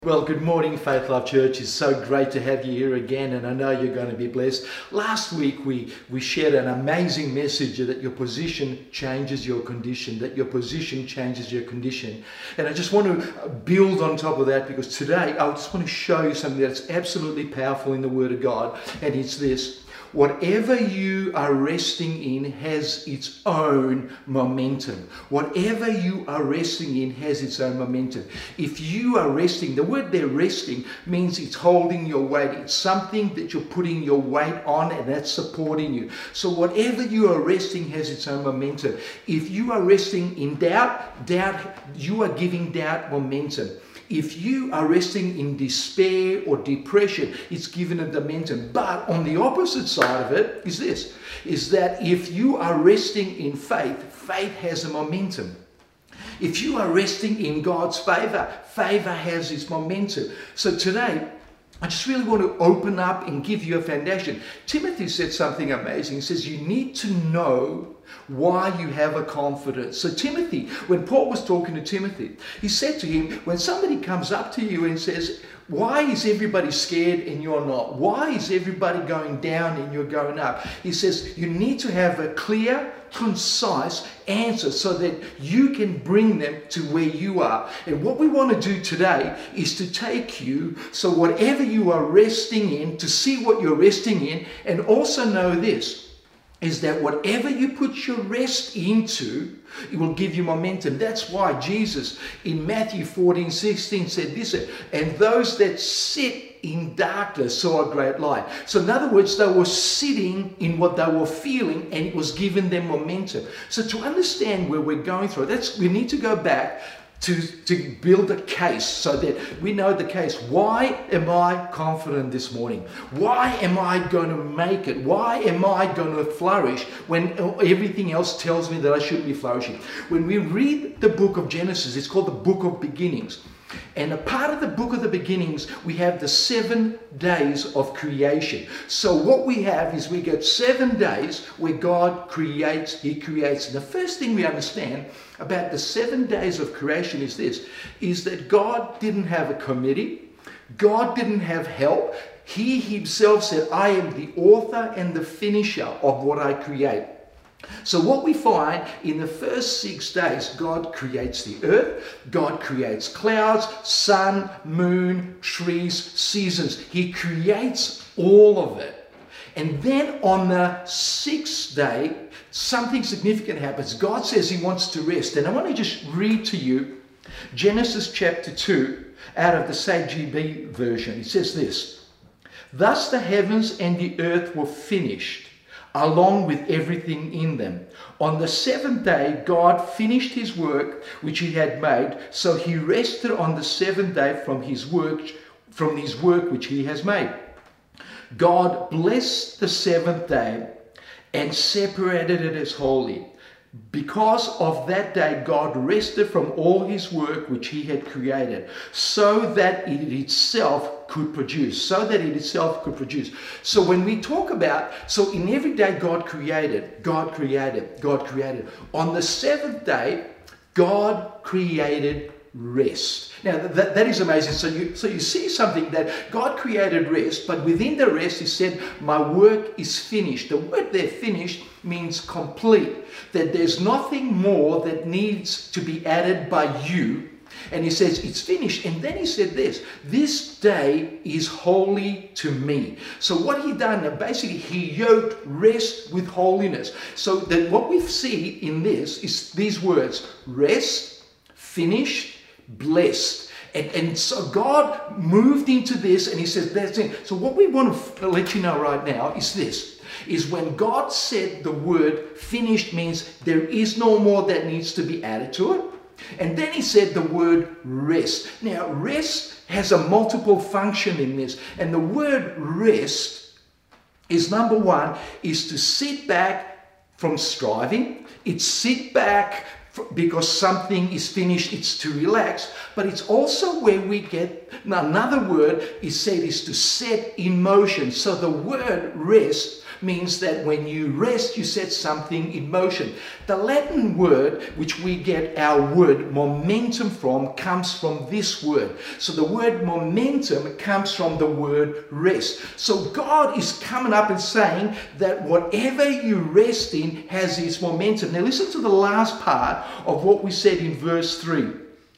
Well, good morning, Faith Love Church. It's so great to have you here again, and I know you're going to be blessed. Last week, we shared an amazing message that your position changes your condition, And I just want to build on top of that, because today, I just want to show you something that's absolutely powerful in the Word of God, and it's this. Whatever you are resting in has its own momentum. Whatever you are resting in has its own momentum. If you are resting, the word there, resting, means it's holding your weight. It's something that you're putting your weight on, and that's supporting you. So whatever you are resting has its own momentum. If you are resting in doubt, you are giving doubt momentum. If you are resting in despair or depression, it's given a momentum. But on the opposite side of it is this, is that if you are resting in faith, faith has a momentum. If you are resting in God's favor, favor has its momentum. So today, I just really want to open up and give you a foundation. Timothy said something amazing. He says, you need to know why you have a confidence. So Timothy, when Paul was talking to Timothy, he said to him, when somebody comes up to you and says, why is everybody scared and you're not? Why is everybody going down and you're going up? He says, you need to have a clear, concise answer so that you can bring them to where you are. And what we want to do today is to take you, so whatever you are resting in, to see what you're resting in, and also know this, is that whatever you put your rest into, it will give you momentum. That's why Jesus in Matthew 14:16 said this, and those that sit in darkness saw a great light. So in other words, they were sitting in what they were feeling, and it was giving them momentum. So to understand where we're going through, we need to go back to build a case so that we know the case. Why am I confident this morning? Why am I going to make it? Why am I going to flourish when everything else tells me that I shouldn't be flourishing? When we read the book of Genesis, it's called the book of beginnings. And a part of the book of the beginnings, we have the 7 days of creation. So what we have is we get 7 days where God creates, He creates. And the first thing we understand about the 7 days of creation is this, is that God didn't have a committee. God didn't have help. He Himself said, I am the author and the finisher of what I create. So what we find in the first 6 days, God creates the earth, God creates clouds, sun, moon, trees, seasons. He creates all of it. And then on the 6th day, something significant happens. God says He wants to rest. And I want to just read to you Genesis chapter 2 out of the SAGB version. It says this, thus the heavens and the earth were finished, along with everything in them. On the 7th day, God finished His work which He had made, so He rested on the 7th day from His work which He has made. God blessed the 7th day and separated it as holy. Because of that day, God rested from all His work which He had created, so that it itself could produce. So when we talk about, so in every day God created. On the 7th day, God created rest. Now that is amazing. So you see something that God created rest, but within the rest He said, my work is finished. The word there, finished, means complete. That there's nothing more that needs to be added by you. And He says, it's finished. And then He said this day is holy to me. So what He done, basically He yoked rest with holiness. So that what we see in this is these words, rest, finished, blessed. And so God moved into this, and He says, that's it. So what we want to let you know right now is this, is when God said the word finished means there is no more that needs to be added to it. And then He said the word rest. Now rest has a multiple function in this. And the word rest is, number one, is to sit back from striving. It's sit back because something is finished, it's to relax, but it's also where we get, another word is said, is to set in motion. So the word rest means that when you rest, you set something in motion. The Latin word, which we get our word momentum from, comes from this word. So the word momentum comes from the word rest. So God is coming up and saying that whatever you rest in has its momentum. Now listen to the last part of what we said in verse 3.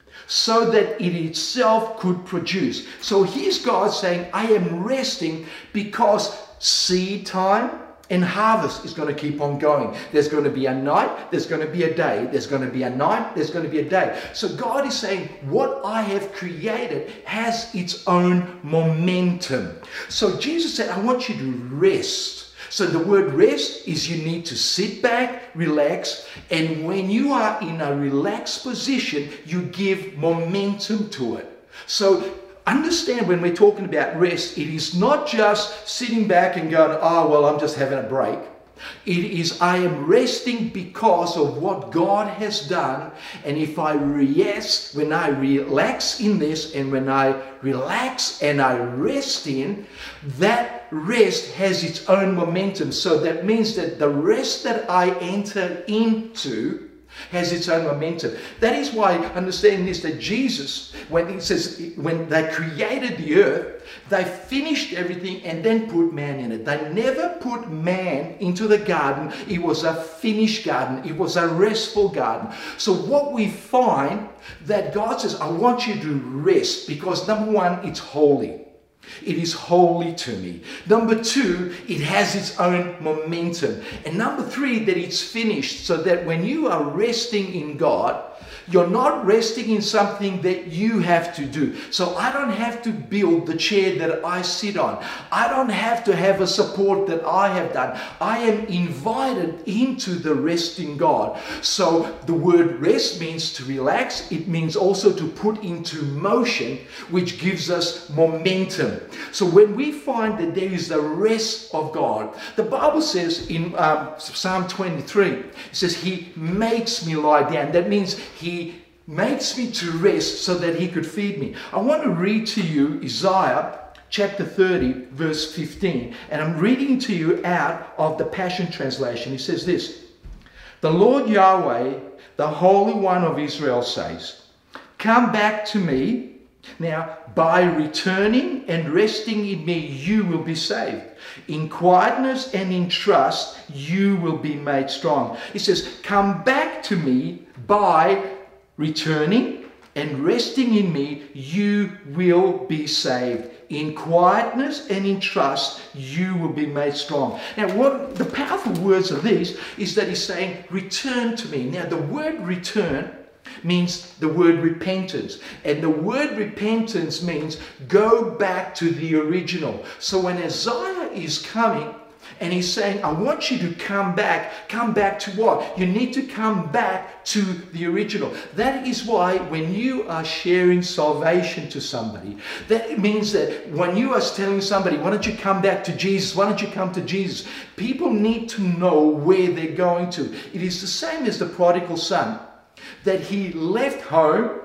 So that it itself could produce. So here's God saying, I am resting because seed time and harvest is going to keep on going. There's going to be a night, there's going to be a day, there's going to be a night, there's going to be a day. So God is saying, what I have created has its own momentum. So Jesus said, I want you to rest. So the word rest is you need to sit back, relax, and when you are in a relaxed position, you give momentum to it. So understand when we're talking about rest, it is not just sitting back and going, oh, well, I'm just having a break. It is, I am resting because of what God has done. And if I rest, when I relax in this, and when I relax and I rest in, that rest has its own momentum. So that means that the rest that I enter into has its own momentum. That is why, understanding this, that Jesus, when it says, when they created the earth, they finished everything and then put man in it. They never put man into the garden. It was a finished garden. It was a restful garden. So what we find that God says, I want you to rest because number one, it's holy. It is holy to me. Number two, it has its own momentum. And number three, that it's finished, so that when you are resting in God, you're not resting in something that you have to do. So I don't have to build the chair that I sit on. I don't have to have a support that I have done. I am invited into the rest in God. So the word rest means to relax. It means also to put into motion, which gives us momentum. So when we find that there is the rest of God, the Bible says in Psalm 23, it says, He makes me lie down. That means He makes me to rest so that He could feed me. I want to read to you Isaiah chapter 30 verse 15, and I'm reading to you out of the Passion Translation. It says this: The Lord Yahweh, the Holy One of Israel says, come back to me. Now, by returning and resting in me, you will be saved. In quietness and in trust, you will be made strong. It says, come back to me by returning and resting in me, you will be saved. In quietness and in trust, you will be made strong. Now, what the powerful words of these is that He's saying, return to me. Now, the word return means the word repentance. And the word repentance means go back to the original. So when Isaiah is coming and he's saying, I want you to come back to what? You need to come back to the original. That is why when you are sharing salvation to somebody, that means that when you are telling somebody, why don't you come back to Jesus? Why don't you come to Jesus? People need to know where they're going to. It is the same as the prodigal son, that he left home,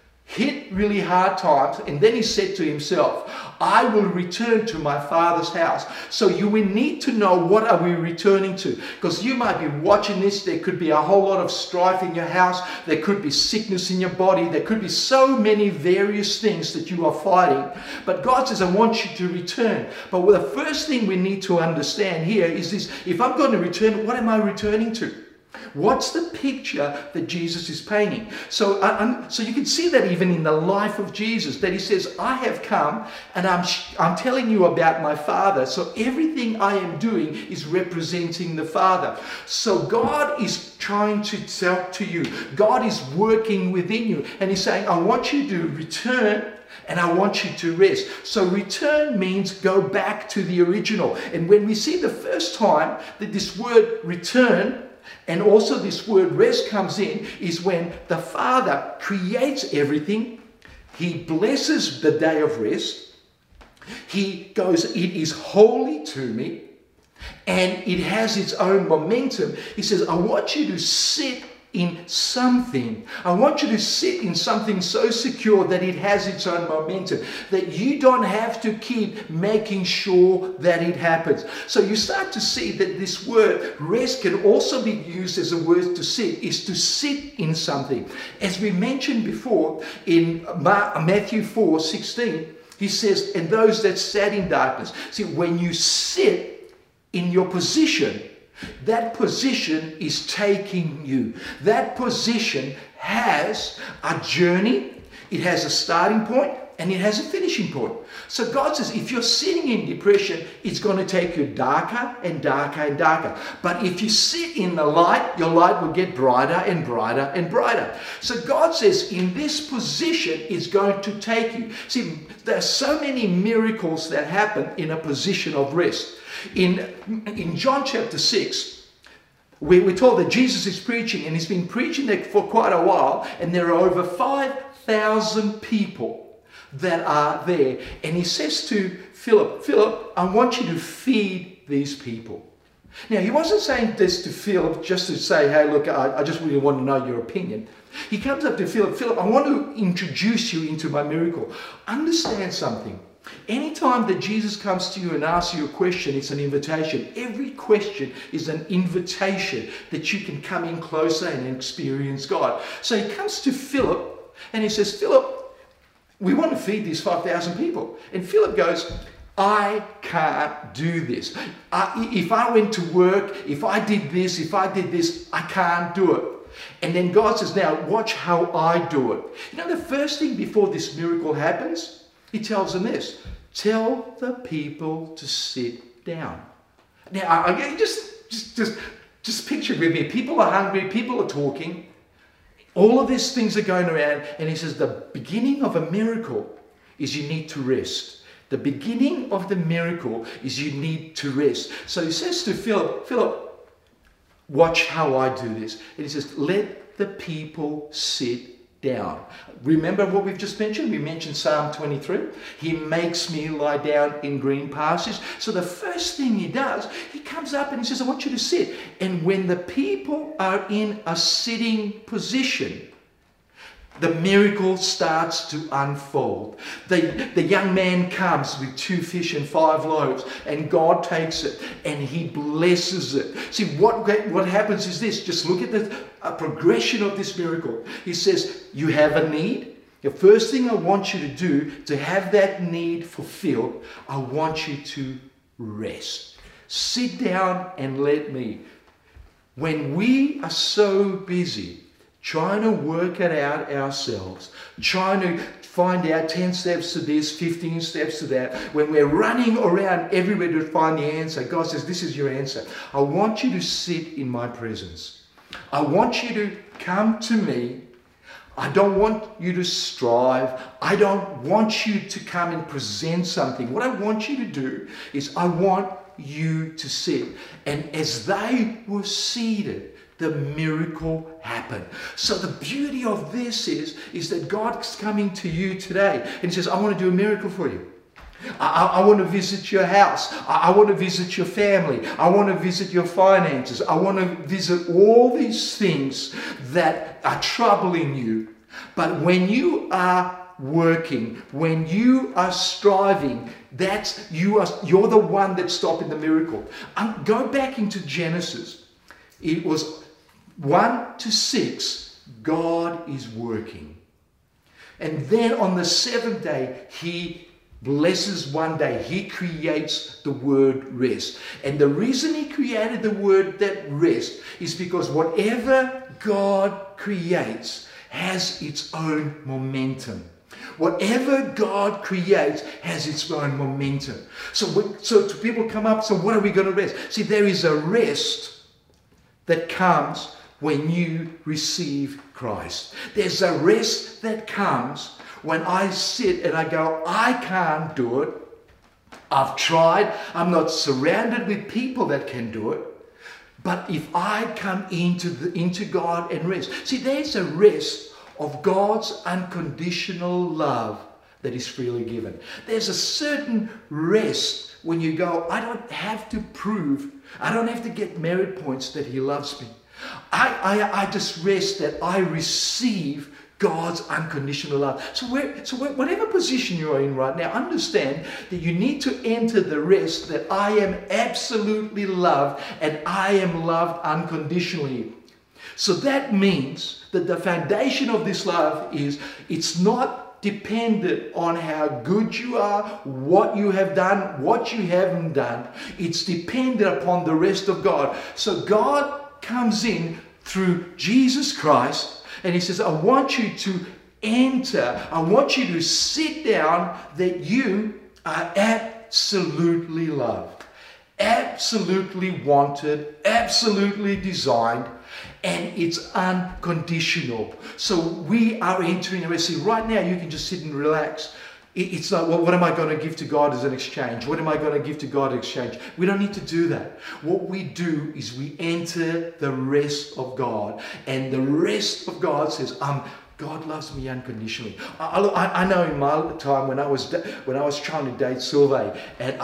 hit really hard times, and then he said to himself, I will return to my father's house. So you will need to know, what are we returning to? Because you might be watching this, there could be a whole lot of strife in your house, there could be sickness in your body, there could be so many various things that you are fighting. But God says, I want you to return. But the first thing we need to understand here is this: if I'm going to return, what am I returning to? What's the picture that Jesus is painting? So you can see that even in the life of Jesus, that He says, I have come and I'm telling you about my Father. So everything I am doing is representing the Father. So God is trying to talk to you. God is working within you. And He's saying, I want you to return and I want you to rest. So return means go back to the original. And when we see the first time that this word return and also this word rest comes in, is when the Father creates everything. He blesses the day of rest. He goes, it is holy to me, and it has its own momentum. He says, I want you to sit in something. I want you to sit in something so secure that it has its own momentum, that you don't have to keep making sure that it happens. So you start to see that this word rest can also be used as a word to sit, is to sit in something. As we mentioned before in Matthew 4:16, he says, and those that sat in darkness. See, when you sit in your position, that position is taking you. That position has a journey, it has a starting point, and it has a finishing point. So God says, if you're sitting in depression, it's going to take you darker and darker and darker. But if you sit in the light, your light will get brighter and brighter and brighter. So God says, in this position, it's going to take you. See, there are so many miracles that happen in a position of rest. In John chapter 6, we're told that Jesus is preaching, and he's been preaching there for quite a while, and there are over 5,000 people that are there. And he says to Philip, Philip, I want you to feed these people. Now, he wasn't saying this to Philip just to say, hey, look, I just really want to know your opinion. He comes up to Philip, Philip, I want to introduce you into my miracle. Understand something. Anytime that Jesus comes to you and asks you a question, it's an invitation. Every question is an invitation that you can come in closer and experience God. So he comes to Philip and he says, Philip, we want to feed these 5,000 people. And Philip goes, I can't do this. If I went to work, if I did this, I can't do it. And then God says, now watch how I do it. You know, the first thing before this miracle happens, he tells them this, tell the people to sit down. Now, just picture with me, people are hungry, people are talking, all of these things are going around, and he says the beginning of a miracle is you need to rest. The beginning of the miracle is you need to rest. So he says to Philip, Philip, watch how I do this. And he says, let the people sit down. Remember what we've just mentioned? We mentioned Psalm 23. He makes me lie down in green pastures. So the first thing he does, he comes up and he says, I want you to sit. And when the people are in a sitting position, the miracle starts to unfold. The young man comes with 2 fish and 5 loaves, and God takes it and he blesses it. See, what happens is this. Just look at the progression of this miracle. He says, you have a need. The first thing I want you to do to have that need fulfilled, I want you to rest. Sit down and let me. When we are so busy trying to work it out ourselves, trying to find out 10 steps to this, 15 steps to that, when we're running around everywhere to find the answer, God says, this is your answer. I want you to sit in my presence. I want you to come to me. I don't want you to strive. I don't want you to come and present something. What I want you to do is I want you to sit. And as they were seated, the miracle happened. So the beauty of this is that God's coming to you today and he says, I want to do a miracle for you. I want to visit your house. I want to visit your family. I want to visit your finances. I want to visit all these things that are troubling you. But when you are working, when you are striving, you're the one that's stopping the miracle. Go back into Genesis. It was 1 to 6, God is working. And then on the 7th day, he blesses one day. He creates the word rest. And the reason he created the word that rest is because whatever God creates has its own momentum. Whatever God creates has its own momentum. So people come up, so what are we going to rest? See, there is a rest that comes when you receive Christ. There's a rest that comes when I sit and I go, I can't do it. I've tried. I'm not surrounded with people that can do it. But if I come into God and rest. See, there's a rest of God's unconditional love that is freely given. There's a certain rest when you go, I don't have to prove, I don't have to get merit points that he loves me. I just rest that I receive God's unconditional love. So whatever position you're in right now, understand that you need to enter the rest that I am absolutely loved and I am loved unconditionally. So that means that the foundation of this love is it's not dependent on how good you are, what you have done, what you haven't done. It's dependent upon the rest of God. So God comes in through Jesus Christ and he says, I want you to enter, I want you to sit down that you are absolutely loved, absolutely wanted, absolutely designed, and it's unconditional. So we are entering a rest. See, right now you can just sit and relax. It's like, well, what am I going to give to God as an exchange? What am I going to give to God in exchange? We don't need to do that. What we do is we enter the rest of God. And the rest of God says, God loves me unconditionally. I know in my time when I was trying to date Sylvain, and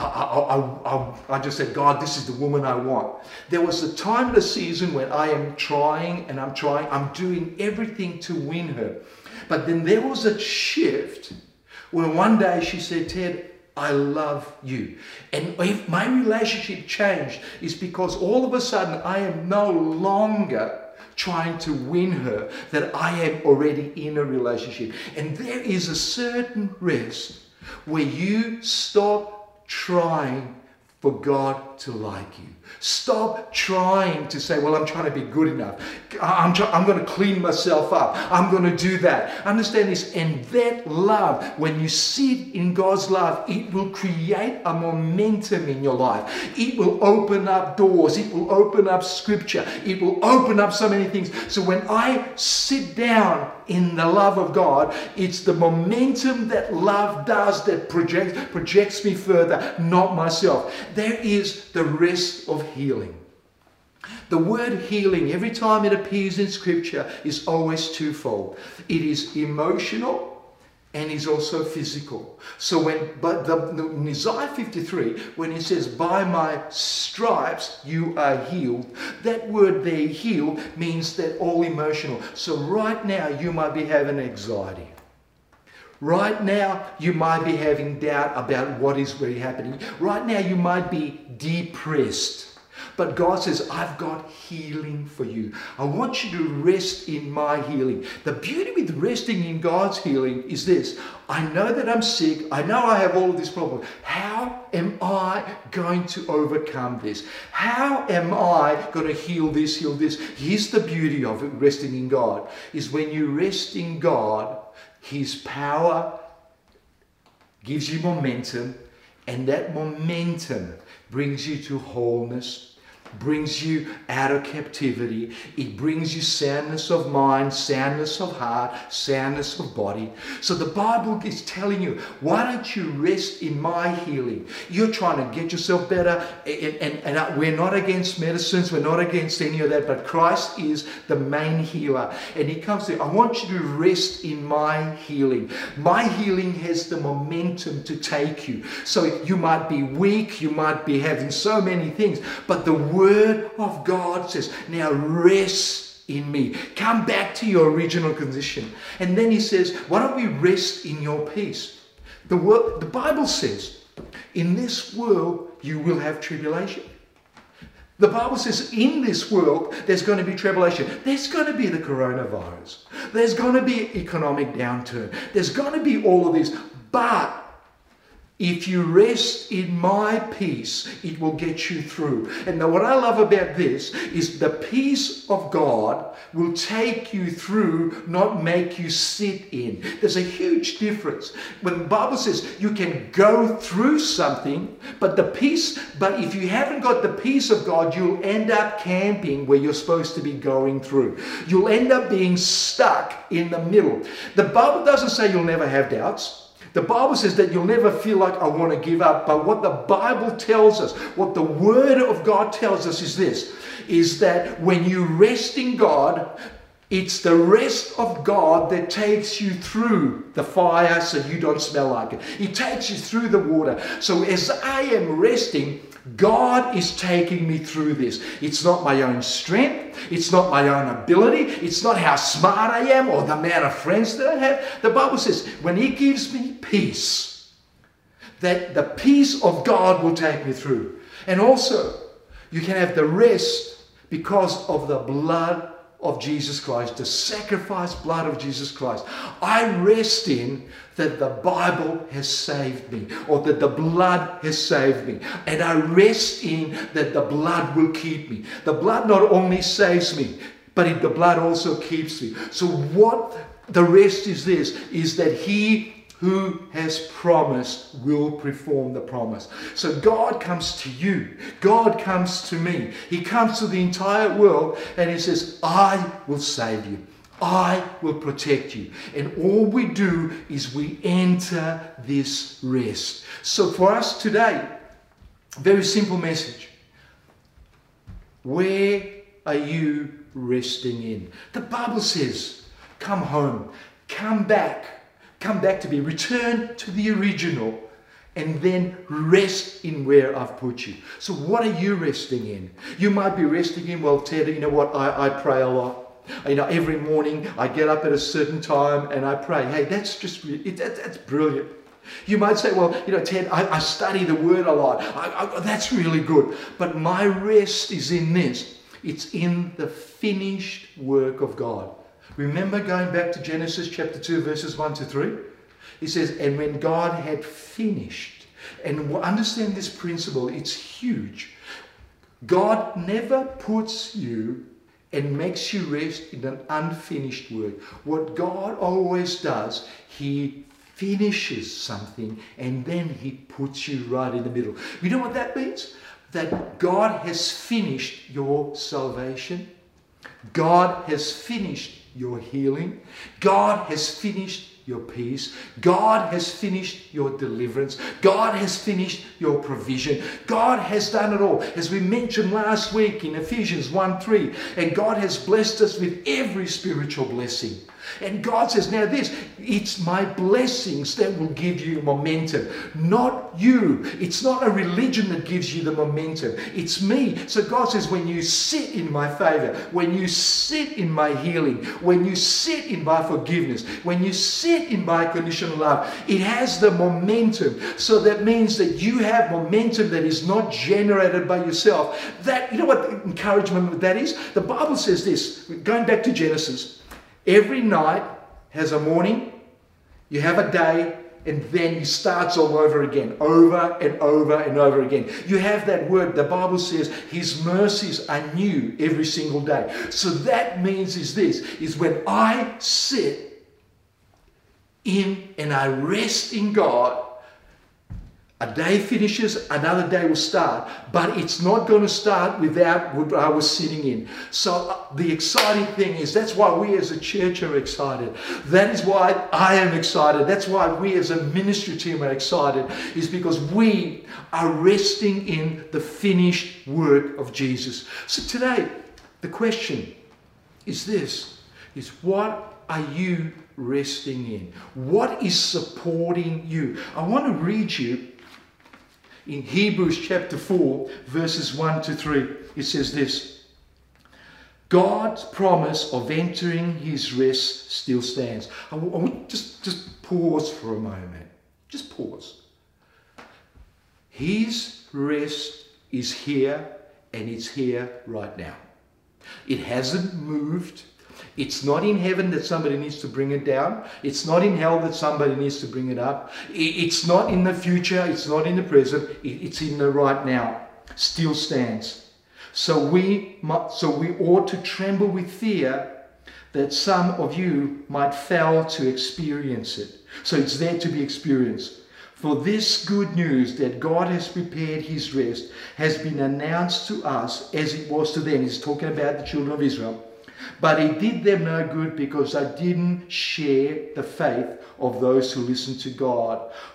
I just said, God, this is the woman I want. There was a time in the season when I am trying, I'm doing everything to win her. But then there was a shift when one day she said, Ted, I love you. And if my relationship changed, it's because all of a sudden I am no longer trying to win her, that I am already in a relationship. And there is a certain rest where you stop trying for God to like you. Stop trying to say, well, I'm trying to be good enough. I'm going to clean myself up. I'm going to do that. Understand this. And that love, when you sit in God's love, it will create a momentum in your life. It will open up doors. It will open up scripture. It will open up so many things. So when I sit down in the love of God, it's the momentum that love does that projects me further, not myself. There is the rest of healing. The word healing, every time it appears in scripture, is always twofold. It is emotional and is also physical. So in Isaiah 53, when it says, by my stripes you are healed, that word there, healed, means that all emotional. So right now you might be having anxiety. Right now, you might be having doubt about what is really happening. Right now, you might be depressed. But God says, I've got healing for you. I want you to rest in my healing. The beauty with resting in God's healing is this. I know that I'm sick. I know I have all of this problem. How am I going to overcome this? How am I going to heal this, heal this? Here's the beauty of it, resting in God, is when you rest in God, His power gives you momentum, and that momentum brings you to wholeness, brings you out of captivity. It brings you soundness of mind, soundness of heart, soundness of body. So the Bible is telling you, why don't you rest in my healing? You're trying to get yourself better, and we're not against medicines, we're not against any of that, but Christ is the main healer. And He comes to, I want you to rest in my healing. My healing has the momentum to take you. So you might be weak, you might be having so many things, but the Word of God says, now rest in me. Come back to your original condition. And then He says, why don't we rest in your peace? The Bible says, in this world you will have tribulation. The Bible says in this world there's going to be tribulation. There's going to be the coronavirus. There's going to be economic downturn. There's going to be all of this. But if you rest in my peace, it will get you through. And now what I love about this is the peace of God will take you through, not make you sit in. There's a huge difference. When the Bible says you can go through something, but if you haven't got the peace of God, you'll end up camping where you're supposed to be going through. You'll end up being stuck in the middle. The Bible doesn't say you'll never have doubts. The Bible says that you'll never feel like I want to give up. But what the Bible tells us, what the Word of God tells us is this, is that when you rest in God, It's the rest of God that takes you through the fire so you don't smell like it. He takes you through the water. So as I am resting, God is taking me through this. It's not my own strength. It's not my own ability. It's not how smart I am or the amount of friends that I have. The Bible says, when He gives me peace, that the peace of God will take me through. And also, you can have the rest because of the blood of Jesus Christ, the sacrifice blood of Jesus Christ. I rest in that the Bible has saved me, or that the blood has saved me. And I rest in that the blood will keep me. The blood not only saves me, but the blood also keeps me. So what the rest is this, is that He who has promised will perform the promise. So God comes to you. God comes to me. He comes to the entire world and He says, I will save you. I will protect you. And all we do is we enter this rest. So for us today, very simple message. Where are you resting in? The Bible says, come home, come back to me, return to the original, and then rest in where I've put you. So what are you resting in? You might be resting in, well, Ted, you know what, I pray a lot. You know, every morning I get up at a certain time and I pray. Hey, that's just, that's brilliant. You might say, well, you know, Ted, I study the Word a lot. That's really good. But my rest is in this. It's in the finished work of God. Remember going back to Genesis chapter 2, verses 1 to 3? He says, and when God had finished, and understand this principle, it's huge. God never puts you and makes you rest in an unfinished work. What God always does, He finishes something and then He puts you right in the middle. You know what that means? That God has finished your salvation. God has finished your healing. God has finished your peace. God has finished your deliverance. God has finished your provision. God has done it all. As we mentioned last week in Ephesians 1:3, and God has blessed us with every spiritual blessing. And God says, now this, it's my blessings that will give you momentum, not you. It's not a religion that gives you the momentum. It's me. So God says, when you sit in my favor, when you sit in my healing, when you sit in my forgiveness, when you sit in my conditional love, it has the momentum. So that means that you have momentum that is not generated by yourself. That, you know what the encouragement that is? The Bible says this, going back to Genesis, every night has a morning, you have a day, and then it starts all over again, over and over and over again. You have that word, the Bible says, His mercies are new every single day. So that means is when I sit in and I rest in God, a day finishes, another day will start, but it's not going to start without what I was sitting in. So the exciting thing is, that's why we as a church are excited. That is why I am excited. That's why we as a ministry team are excited, is because we are resting in the finished work of Jesus. So today, the question is this, is what are you resting in? What is supporting you? I want to read you in Hebrews chapter 4, verses 1 to 3, it says this: God's promise of entering His rest still stands. I want just pause for a moment. Just pause. His rest is here, and it's here right now. It hasn't moved. It's not in heaven that somebody needs to bring it down. It's not in hell that somebody needs to bring it up. It's not in the future. It's not in the present. It's in the right now. Still stands. So we ought to tremble with fear that some of you might fail to experience it. So it's there to be experienced. For this good news that God has prepared His rest has been announced to us as it was to them. He's talking about the children of Israel. But it did them no good because they didn't share the faith of those who listen to God.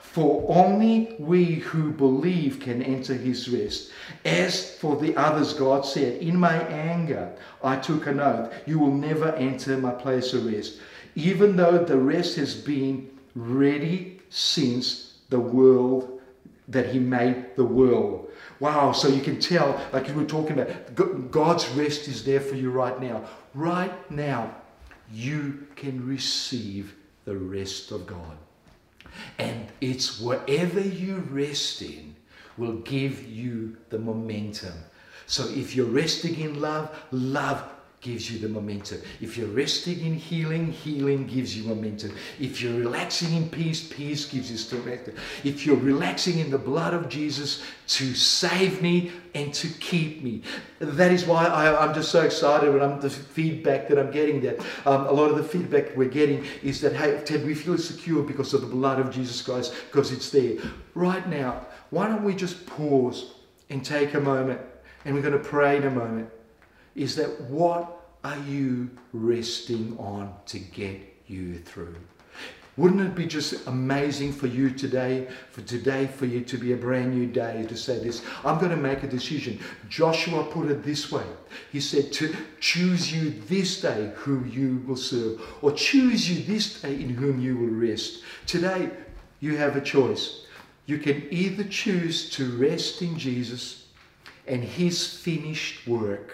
For only we who believe can enter his rest. As for the others, God said, in my anger I took an oath, you will never enter my place of rest. Even though the rest has been ready since the world, that he made the world. Wow, so you can tell, like we were talking about, God's rest is there for you right now. Right now, you can receive the rest of God. And it's wherever you rest in will give you the momentum. So if you're resting in love, love gives you the momentum. If you're resting in healing, healing gives you momentum. If you're relaxing in peace, peace gives you strength. If you're relaxing in the blood of Jesus to save me and to keep me. That is why I'm just so excited when the feedback that I'm getting there. A lot of the feedback we're getting is that, hey, Ted, we feel secure because of the blood of Jesus Christ, because it's there. Right now, why don't we just pause and take a moment, and we're going to pray in a moment. Is that what are you resting on to get you through? Wouldn't it be just amazing for you today for you to be a brand new day, to say this, I'm going to make a decision. Joshua put it this way. He said to choose you this day who you will serve, or choose you this day in whom you will rest. Today, you have a choice. You can either choose to rest in Jesus and his finished work,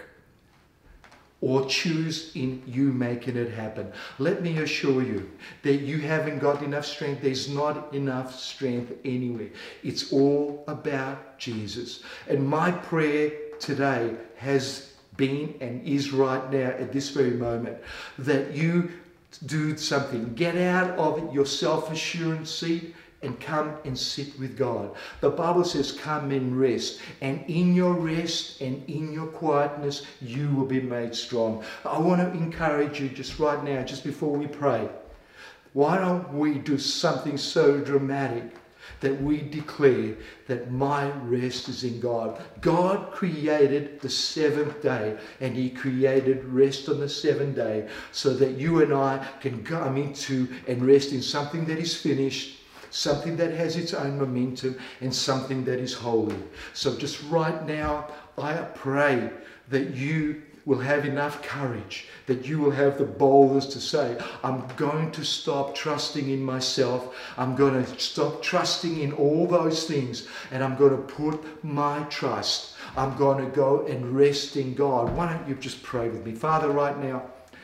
or choose in you making it happen. Let me assure you that you haven't got enough strength. There's not enough strength anywhere. It's all about Jesus. And my prayer today has been and is right now at this very moment that you do something. Get out of your self-assurance seat and come and sit with God. The Bible says, come and rest. And in your rest and in your quietness, you will be made strong. I want to encourage you just right now, just before we pray. Why don't we do something so dramatic that we declare that my rest is in God. God created the seventh day, and he created rest on the seventh day so that you and I can come into and rest in something that is finished, something that has its own momentum, and something that is holy. So just right now, I pray that you will have enough courage, that you will have the boldness to say, I'm going to stop trusting in myself. I'm going to stop trusting in all those things, and I'm going to put my trust. I'm going to go and rest in God. Why don't you just pray with me? Father, right now,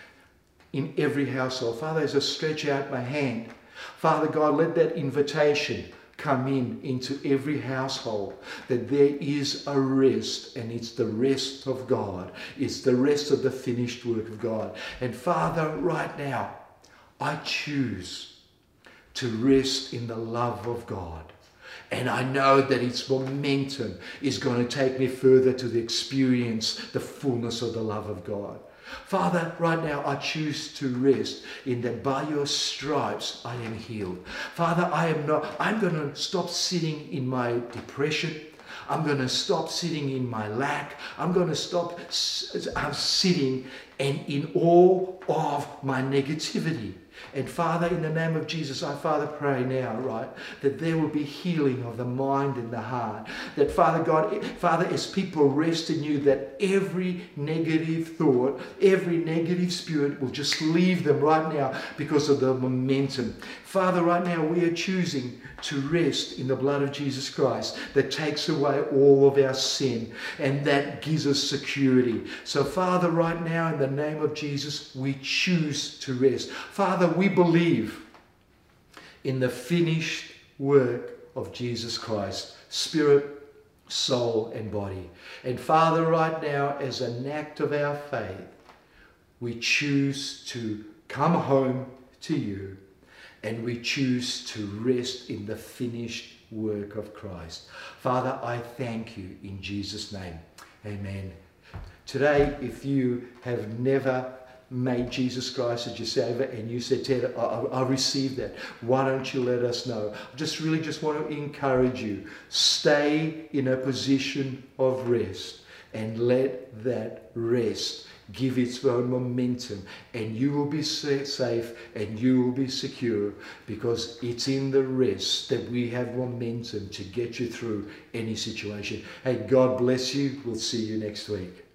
in every household, Father, as I stretch out my hand, Father God, let that invitation come into every household, that there is a rest, and it's the rest of God. It's the rest of the finished work of God. And Father, right now, I choose to rest in the love of God. And I know that its momentum is going to take me further to experience the fullness of the love of God. Father, right now I choose to rest in that by your stripes I am healed. Father, I'm going to stop sitting in my depression. I'm going to stop sitting in my lack. I'm going to stop sitting and in all of my negativity. And Father, in the name of Jesus, I, Father, pray now, right, that there will be healing of the mind and the heart. That, Father God, Father, as people rest in you, that every negative thought, every negative spirit will just leave them right now because of the momentum. Father, right now we are choosing to rest in the blood of Jesus Christ that takes away all of our sin, and that gives us security. So Father, right now in the name of Jesus, we choose to rest. Father, we believe in the finished work of Jesus Christ, spirit, soul, and body. And Father, right now, as an act of our faith, we choose to come home to you, and we choose to rest in the finished work of Christ. Father, I thank you in Jesus' name. Amen. Today, if you have never made Jesus Christ as your Savior and you said, Ted, I received that, why don't you let us know? I just want to encourage you. Stay in a position of rest and let that rest give its own momentum, and you will be safe and you will be secure, because it's in the rest that we have momentum to get you through any situation. Hey, God bless you. We'll see you next week.